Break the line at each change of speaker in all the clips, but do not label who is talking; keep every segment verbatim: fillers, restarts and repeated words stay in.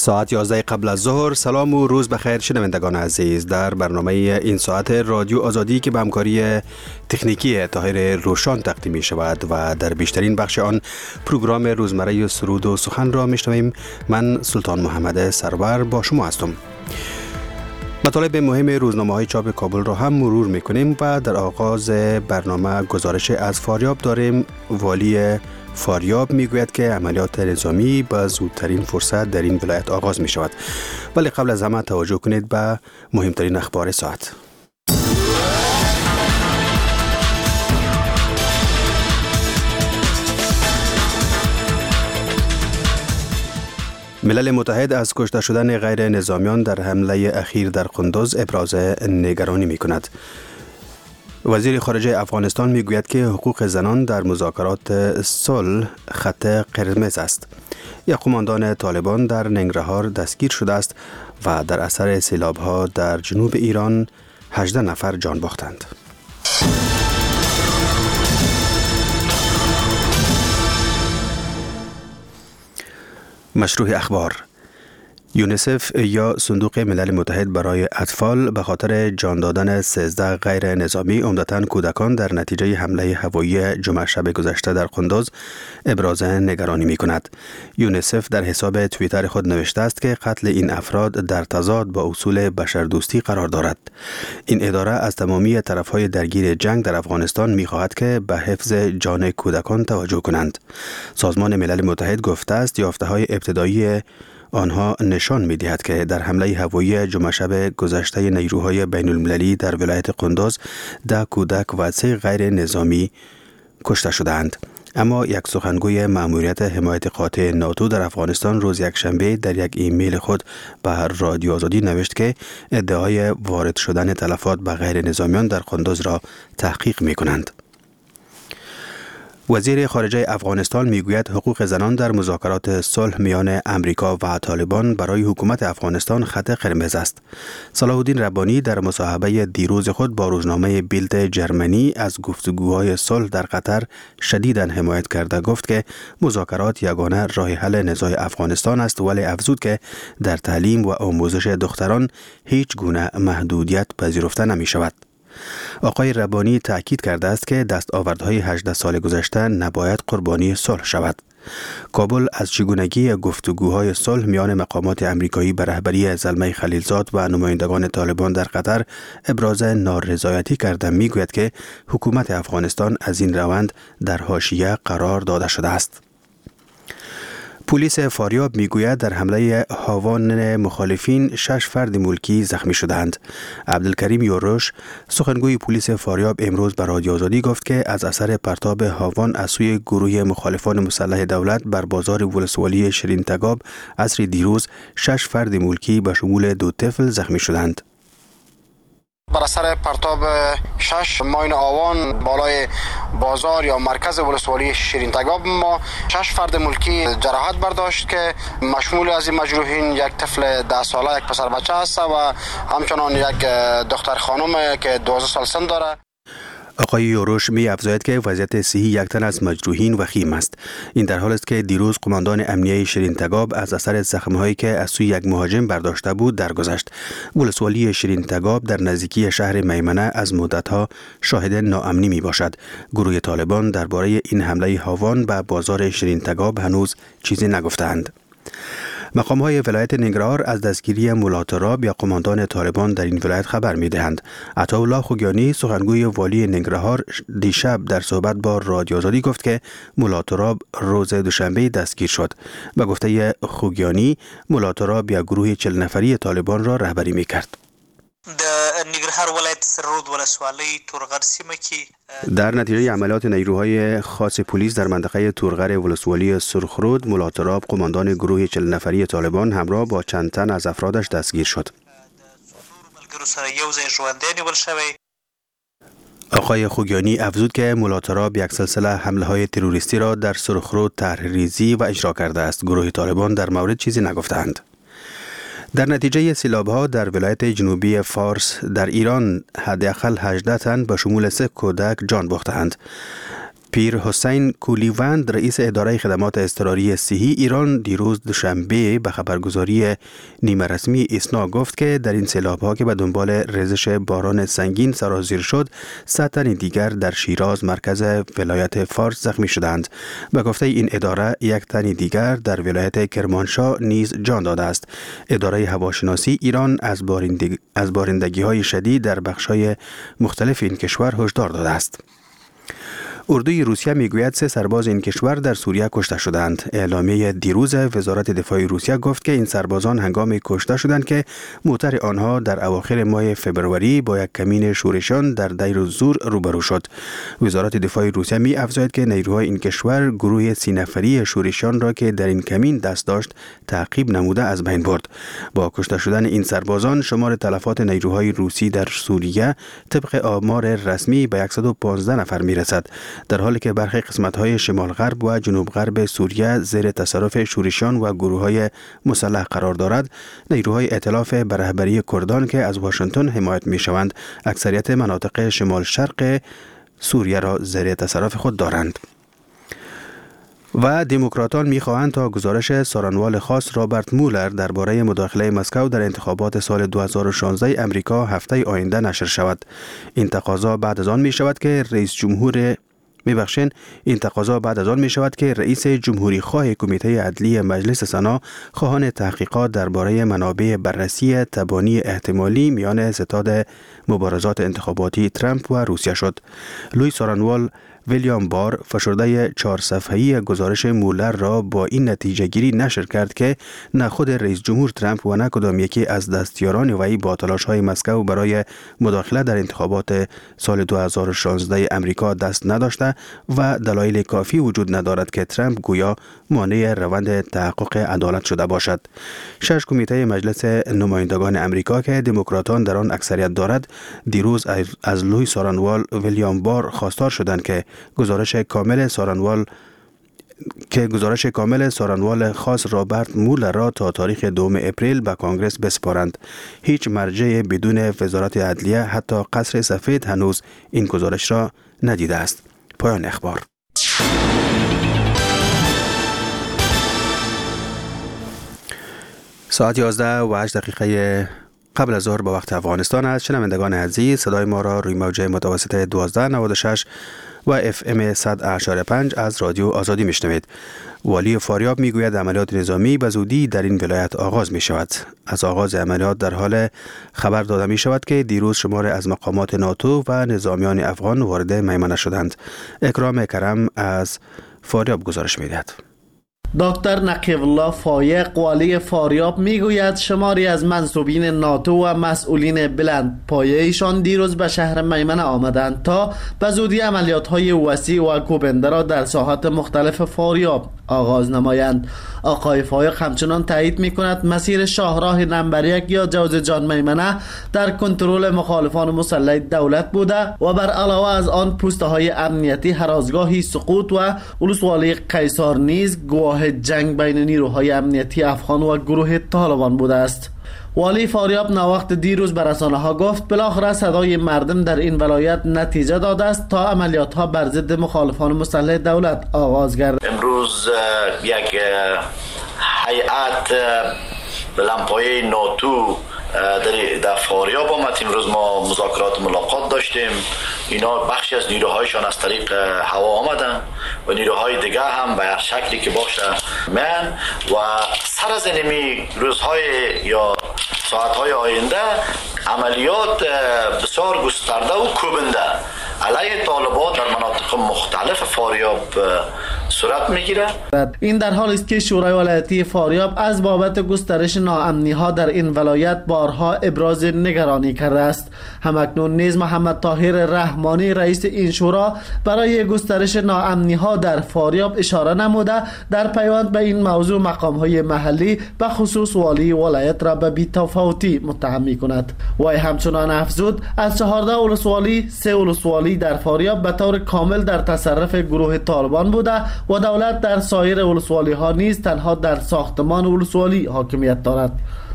ساعت یازده قبل از ظهر. سلام و روز بخیر شنوندگان عزیز. در برنامه این ساعت رادیو آزادی که به همکاری تکنیکی طاهر روشان تقدیم می شود و در بیشترین بخش آن پروگرام روزمره سرود و سخن را می شنویم. من سلطان محمد سرور با شما هستم. مطالب مهم روزنامه های چاپ کابل را هم مرور می کنیم و در آغاز برنامه گزارش از فاریاب داریم. والی فاریاب میگوید که عملیات نظامی با زودترین فرصت در این ولایت آغاز می شود. ولی قبل از همه توجه کنید به مهمترین اخبار ساعت. ملل متحد از کشته شدن غیر نظامیان در حمله اخیر در قندوز ابراز نگرانی می کند. وزیر خارجه افغانستان میگوید که حقوق زنان در مذاکرات صلح خط قرمز است. یک قماندان طالبان در ننگرهار دستگیر شده است و در اثر سیلاب‌ها در جنوب ایران هجده نفر جان باختند. مشروع اخبار. یونیسف یا صندوق ملل متحد برای اطفال به خاطر جان دادن سیزده غیر نظامی عمدتاً کودکان در نتیجه حمله هوایی جمعه شب گذشته در قندوز ابراز نگرانی می کند. یونیسف در حساب توییتر خود نوشته است که قتل این افراد در تضاد با اصول بشردوستی قرار دارد. این اداره از تمامی طرفهای درگیر جنگ در افغانستان می خواهد که به حفظ جان کودکان توجه کنند. سازمان ملل متحد گفته است یافته‌های ابتدایی آنها نشان می دهد که در حمله هوایی جمعه شب گذشته نیروهای بین المللی در ولایت قندوز ده کودک و سه غیر نظامی کشته شدند. اما یک سخنگوی مأموریت حمایت قاطع ناتو در افغانستان روز یکشنبه در یک ایمیل خود به رادیو آزادی نوشت که ادعای وارد شدن تلفات به غیر نظامیان در قندوز را تحقیق می کنند. وزیر خارجه افغانستان میگوید حقوق زنان در مذاکرات صلح میان امریکا و طالبان برای حکومت افغانستان خط قرمز است. صلاح الدین ربانی در مصاحبه دیروز خود با روزنامه بیلد جرمنی از گفتگوهای صلح در قطر شدیداً حمایت کرده گفت که مذاکرات یگانه راه حل نزاع افغانستان است، ولی افزود که در تعلیم و آموزش دختران هیچ گونه محدودیت پذیرفته نمی شود. آقای ربانی تأکید کرده است که دستاوردهای هجده سال گذشته نباید قربانی صلح شود. کابل از چگونگی گفتگوهای صلح میان مقامات امریکایی به رهبری زلمه خلیلزاد و نمایندگان طالبان در قطر ابراز نارضایتی کرده میگوید که حکومت افغانستان از این روند در حاشیه قرار داده شده است. پلیس فاریاب میگوید در حمله هاوان مخالفین شش فرد ملکی زخمی شدند. عبدالکریم یوروش سخنگوی پلیس فاریاب امروز به رادیو آزادی گفت که از اثر پرتاب هاوان از سوی گروه مخالفان مسلح دولت بر بازار ولسوالی شیرین تگاب عصر دیروز شش فرد ملکی به شمول دو طفل زخمی شدند.
بر اثر پرتاب شش ماین آوان بالای بازار یا مرکز ولسوالی شیرین تگاب ما شش فرد ملکی جراحت برداشت که مشمول از این مجروحین یک طفل ده ساله، یک پسر بچه است و همچنان یک دختر خانم که دوازده سال سن داره.
آقای یوروش می افزاید که وضعیت صحی یک تن از مجروحین وخیم است. این در حالی است که دیروز قماندان امنیه شیرین تگاب از اثر زخم‌هایی که از سوی یک مهاجم برداشته بود درگذشت. ولسوالی شیرین تگاب در نزدیکی شهر میمنه از مدت‌ها شاهد ناامنی می باشد. گروه طالبان درباره این حمله هاوان به بازار شیرین تگاب هنوز چیزی نگفتند. مقام‌های ولایت ننگرهار از دستگیری مولا تراب یا قماندان طالبان در این ولایت خبر می‌دهند. عطاالله خوگیانی سخنگوی والی ننگرهار دیشب در صحبت با رادیو آزادی گفت که مولا تراب روز دوشنبه دستگیر شد. به گفته خوگیانی مولا تراب یا گروه چهل نفری طالبان را رهبری می‌کرد.
د ننګرهار ولایت سرود ولسوالۍ تورغر سیمه کې
در نتیجه عملیات نیروهای خاص پلیس در منطقه تورغر ولسوالی سرخرود مولا تراب قماندان گروه چهل نفری طالبان همراه با چند تن از افرادش دستگیر شد. آقای خوگیانی افزود که مولا تراب یک سلسله حمله های تروریستی را در سرخرود طرح ریزی و اجرا کرده است. گروه طالبان در مورد چیزی نگفتند. در نتیجه سیلاب‌ها در ولایت جنوبی فارس در ایران حداقل هجده تن به شمول سه کودک جان باختند. پیر حسین کولیوند رئیس اداره خدمات اضطراری صحی ایران دیروز دوشنبه به خبرگزاری نیمه رسمی ایسنا گفت که در این سیلاب‌ها که به دنبال ریزش باران سنگین سرازیر شد، صد تن دیگر در شیراز مرکز ولایت فارس زخمی شدند. به گفته این اداره یک تن دیگر در ولایت کرمانشاه نیز جان داده است. اداره هواشناسی ایران از بارندگی از بارندگی‌های شدید در بخش‌های مختلف این کشور هشدار داده است. اردوی روسیه میگوید سه سرباز این کشور در سوریه کشته شدند. اعلامیه دیروز وزارت دفاع روسیه گفت که این سربازان هنگام کشته شدند که موتر آنها در اواخر ماه فبروری با یک کمین شورشان در دیر الزور روبرو شد. وزارت دفاع روسیه می افزاید که نیروهای این کشور گروه سی نفری شورشان را که در این کمین دست داشت تعقیب نموده از بین برد. با کشته شدن این سربازان شمار تلفات نیروهای روسی در سوریه طبق آمار رسمی به صد و پانزده نفر می رسد، در حالی که برخی قسمت‌های شمال غرب و جنوب غرب سوریه زیر تصرف شورشیان و گروه‌های مسلح قرار دارد. نیروهای ائتلاف به رهبری کردان که از واشنگتن حمایت می‌شوند، اکثریت مناطق شمال شرق سوریه را زیر تصرف خود دارند. و دموکراتان می‌خواهند تا گزارش سارنوال خاص رابرت مولر درباره مداخله مسکو در انتخابات سال دو هزار و شانزده امریکا هفته آینده نشر شود. این تقاضا بعد از آن می‌شود که رئیس جمهور میبخشین این تقاضا بعد از آن می شود که رئیس جمهوری خواه کمیته عدلی مجلس سنا خواهان تحقیقات درباره منابع بررسی تبانی احتمالی میان ستاد مبارزات انتخاباتی ترامپ و روسیه شد. لوی سارنوال ویلیام بار فشرده چهار صفحه‌ای گزارش مولر را با این نتیجه گیری نشر کرد که نه خود رئیس جمهور ترامپ و نه کدام یکی از دستیاران وی با تلاش‌های مسکو برای مداخله در انتخابات سال دو هزار و شانزده امریکا دست نداشته و دلایل کافی وجود ندارد که ترامپ گویا مانع روند تحقق عدالت شده باشد. شش کمیته مجلس نمایندگان امریکا که دموکراتان در آن اکثریت دارد، دیروز از لوی سارنوال ویلیام بار خواستار شدند که گزارش کامل سارنوال که گزارش کامل سارنوال خاص رابرت مولر را تا تاریخ دوم اپریل به کانگرس بسپارند. هیچ مرجع بدون وزارت عدلیه، حتی قصر سفید، هنوز این گزارش را ندیده است. پایان اخبار. ساعت یازده و هشت دقیقه قبل از ظهر به وقت افغانستان است. شنوندگان عزیز، صدای ما را روی موج متوسط دوازده نود و شش و اف ام صد و اشاره پنج از رادیو آزادی میشنوید. والی فاریاب میگوید عملیات نظامی به زودی در این ولایت آغاز می شود. از آغاز عملیات در حال خبر داده می شود که دیروز شمار از مقامات ناتو و نظامیان افغان وارد میمنه شدند. اکرام کرم از فاریاب گزارش می دهد.
دکتر نقیب الله فایق والی فاریاب میگوید شماری از منصوبین ناتو و مسئولین بلند پایه ایشان دیروز به شهر میمنه آمدند تا به زودی عملیات های وسیع و کوبنده را در ساحات مختلف فاریاب آغاز نمایند. آقای فایق همچنان تایید می کند مسیر شاهراه نمبر یک یا جوز جان میمنه در کنترل مخالفان مسلح دولت بوده و بر علاوه از آن پوسته های امنیتی هرازگاهی سقوط و ولسوالی قیصار نیز گواه جنگ بین نیروهای امنیتی افغان و گروه طالبان بوده است. والی فاریاب ناوقت دیروز به رسانه ها گفت بالاخره صدای مردم در این ولایت نتیجه داده است تا عملیات ها بر ضد مخالفان مسلح دولت آغاز گردد.
امروز یک هیئت بلندپایه ناتو در در فاریاب آمد. امروز ما مذاکرات ملاقات داشتیم. اینا بخشی از نیروهایشان از طریق هوا آمدن و نیروهای دیگه هم به هر شکلی که باشه من و سر از اینمی روزهای یا ساعتهای آینده عملیات بسیار گسترده و کوبنده علیه طالبان در مناطق مختلف فاریاب صورت میگیره.
این در حالی است که شورای ولایتی فاریاب از بابت گسترش ناامنی ها در این ولایت بارها ابراز نگرانی کرده است. همکنون نیز محمد طاهر رحمانی رئیس این شورا برای گسترش ناامنی ها در فاریاب اشاره نموده در پیوند به این موضوع مقام های محلی به خصوص والی ولایت را به بی‌تفاوتی متهم می کند. وی همچنان افزود از چهارده ولسوالی سه ولسوالی در فاریاب به طور کامل در تصرف گروه طالبان بوده و دولت در سایر ولسوالی ها نیز تنها در ساختمان ولسوالی حاکمیت دارد.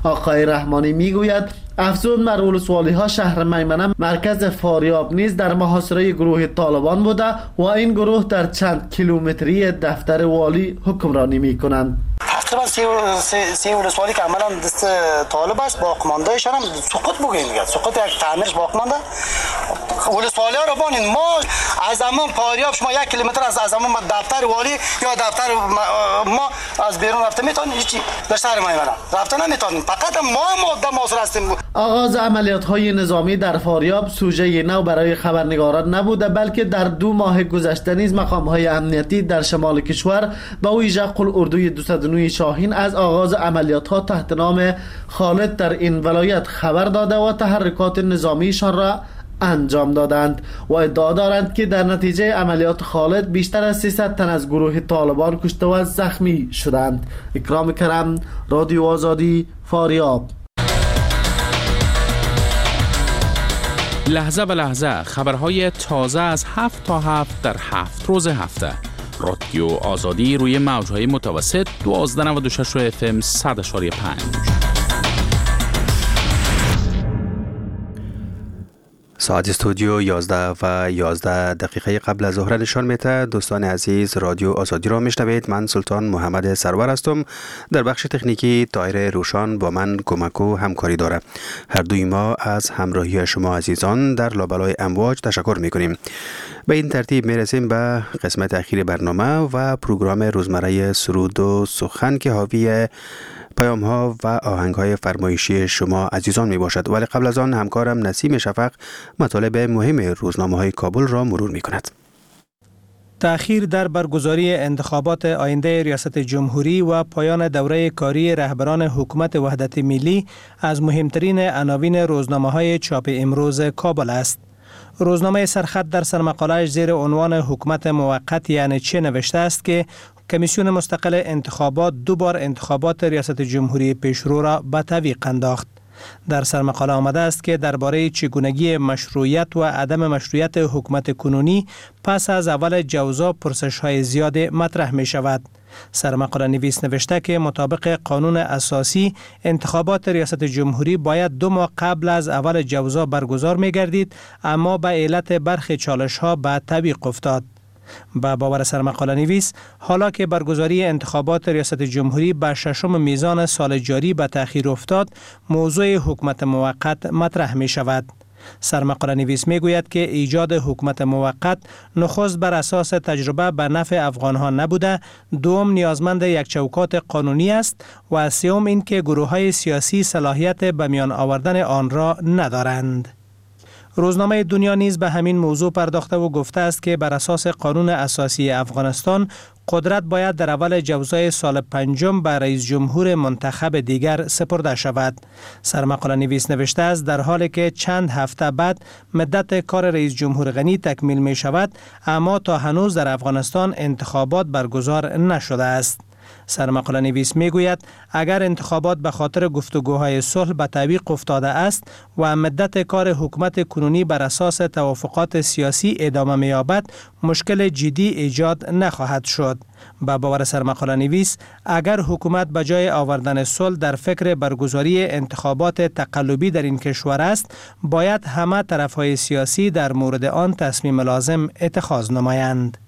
آقای رحمانی میگوید افزون بر ولسوالی ها شهر میمنه مرکز فاریاب نیز در محاصره گروه طالبان بوده و این گروه در چند کیلومتری دفتر والی حکمرانی می کنند.
تقریبا سی, سی, سی ولسوالی که عملا دست طالب است، باقی‌مانده‌شان هم سقوط بگوییم دیگه، سقوط یک تعمیرش باقی‌مانده. ولسوالی ها رو بانید ما از همون فاریاب شما یک کیلومتر از از همون دفتر والی یا دفتر ما از بیرون رفته میتونید هیچی در شهر میمنه رفته نمیتونید، فقط ما ماده موثر هستیم.
آغاز عملیات های نظامی در فاریاب سوژه نو برای خبرنگاران نبوده، بلکه در دو ماه گذشته نیز مقام های امنیتی در شمال کشور به ویژه قلعه‌اردوی دویست و نه شاهین از آغاز عملیات ها تحت نام خالد در این ولایت خبر داده و تحرکات نظامیشان را انجام دادند و ادعا دارند که در نتیجه عملیات خالد بیشتر از سیصد تن از گروه طالبان کشته و زخمی شدند. اکرام کرم، رادیو آزادی، فاریاب.
لحظه به لحظه خبرهای تازه از هفت تا هفت در هفت روز هفته. رادیو آزادی روی موجهای متوسط دوازده و نود و شش اف ام صد و پنج.
ساعت استودیو یازده و یازده دقیقه قبل از ظهر نشان میده. دوستان عزیز، رادیو آزادی را میشنوید. من سلطان محمد سرور هستم. در بخش تکنیکی طاهر روشان با من کمک و همکاری داره. هر دوی ما از همراهی شما عزیزان در لابلای امواج تشکر میکنیم. به این ترتیب میرسیم به قسمت اخیر برنامه و پروگرام روزمره سرود و سخن که حاوی پیام ها و آهنگ های فرمایشی شما عزیزان می باشد. ولی قبل از آن همکارم نسیم شفق مطالب مهم روزنامه های کابل را مرور می کند.
تأخیر در برگزاری انتخابات آینده ریاست جمهوری و پایان دوره کاری رهبران حکومت وحدت ملی از مهمترین عناوین روزنامه های چاپ امروز کابل است. روزنامه سرخط در سرمقاله‌اش زیر عنوان حکومت موقت یعنی چه نوشته است که کمیسیون مستقل انتخابات دو بار انتخابات ریاست جمهوری پیشرو را به تعویق انداخت. در سرمقاله آمده است که درباره چگونگی مشروعیت و عدم مشروعیت حکومت کنونی پس از اول جوزا پرسش‌های زیاد مطرح می شود. سرمقاله نویس نوشته که مطابق قانون اساسی انتخابات ریاست جمهوری باید دو ماه قبل از اول جوزا برگزار می گردید، اما به علت برخی چالش ها به تعویق افتاد. با باور سرمقاله نویس، حالا که برگزاری انتخابات ریاست جمهوری به ششم میزان سال جاری به تأخیر افتاد، موضوع حکومت موقت مطرح می شود. سرمقاله نویس می گوید که ایجاد حکومت موقت نخست بر اساس تجربه به نفع افغانها نبوده، دوم نیازمند یک چوکات قانونی است و سوم این که گروه های سیاسی صلاحیت به میان آوردن آن را ندارند. روزنامه دنیا نیز به همین موضوع پرداخته و گفته است که بر اساس قانون اساسی افغانستان قدرت باید در اول جوزای سال پنجم به رئیس جمهور منتخب دیگر سپرده شود. سرمقاله نویس نوشته است در حالی که چند هفته بعد مدت کار رئیس جمهور غنی تکمیل می شود، اما تا هنوز در افغانستان انتخابات برگزار نشده است. سرمقاله نویس می گوید اگر انتخابات به خاطر گفتگوهای صلح به تعویق افتاده است و مدت کار حکومت کنونی بر اساس توافقات سیاسی ادامه می یابد، مشکل جدی ایجاد نخواهد شد. با باور سرمقاله نویس، اگر حکومت به جای آوردن صلح در فکر برگزاری انتخابات تقلبی در این کشور است، باید همه طرفهای سیاسی در مورد آن تصمیم لازم اتخاذ نمایند.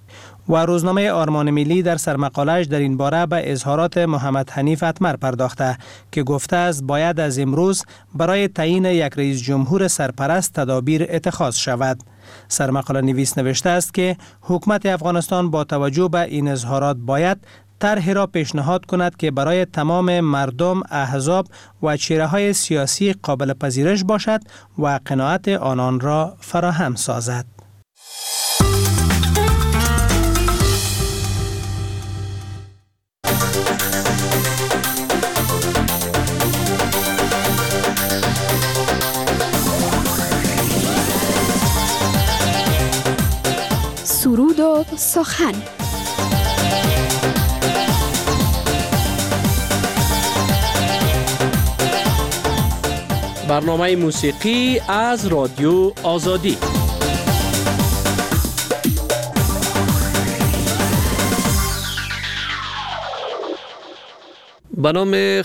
و روزنامه آرمان ملی در سرمقاله‌اش در این باره به اظهارات محمد حنیف اتمر پرداخته که گفته است باید از امروز برای تعیین یک رئیس جمهور سرپرست تدابیر اتخاذ شود. سرمقاله نویس نوشته است که حکومت افغانستان با توجه به این اظهارات باید طرحی را پیشنهاد کند که برای تمام مردم، احزاب و چهره‌های سیاسی قابل پذیرش باشد و قناعت آنان را فراهم سازد.
سرود و سخن.
برنامه موسیقی از رادیو آزادی. به نام